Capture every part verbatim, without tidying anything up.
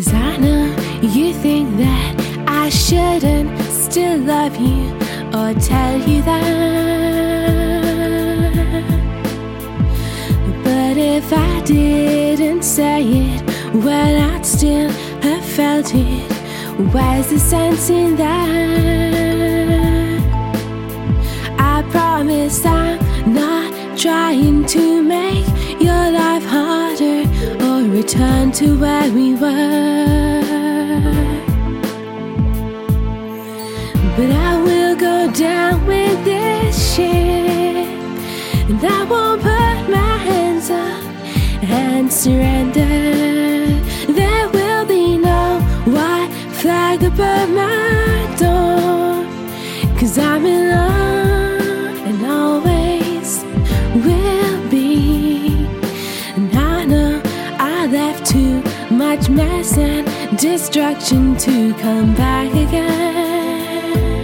'Cause I know you think that I shouldn't still love you or tell you that. But if I didn't say it, well, I'd still have felt it. Where's the sense in that? I promise I'm not trying to make your life harder or return to where we were. But I will go down with this ship, and I won't put my hands up and surrender. There will be no white flag above my door, 'cause I'm in love and always will be. And I know I left too much mess and destruction to come back again.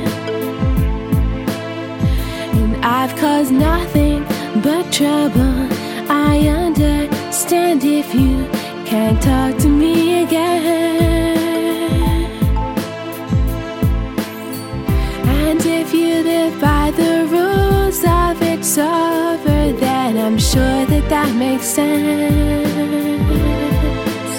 And I've caused nothing but trouble. I understand if you can't talk to me again. And if you live by the rules of it's over, then I'm sure that that makes sense.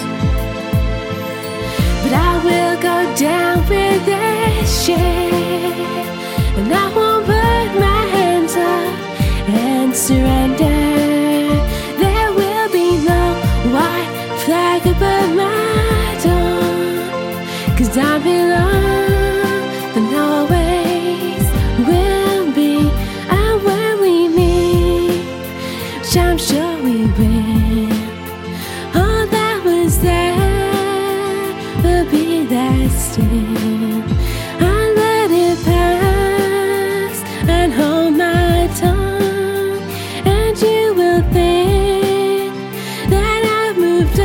But I will go down with this ship, and I won't put my hands up and surrender. There will be no white flag above my door, 'cause I'm in love and always will be. And when we meet, which I'm sure we will, all that was there will be there still. I'll let it pass and hold my tongue, and you will think that I've moved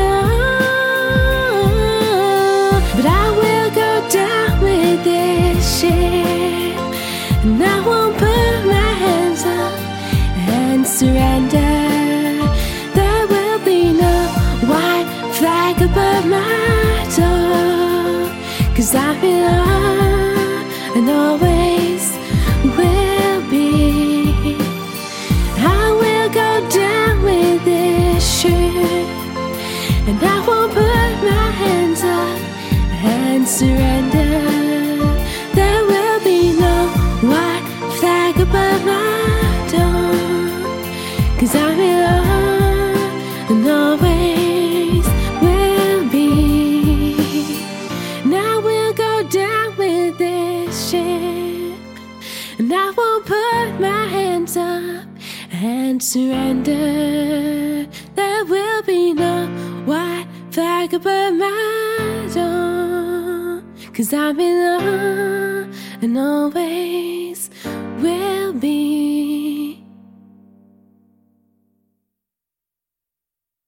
on. But I will go down with this ship, and I won't put my hands up and surrender. There will be no white flag above my door, 'cause I'm in love and always will be. I will go down with this ship, and I won't put my hands up and surrender. There will be no white flag above my door, 'cause I'm in love and always will be. And I will go down with this ship, and I won't put my hands up and surrender. There will be no white flag above my door, 'cause I'm in love and always will be.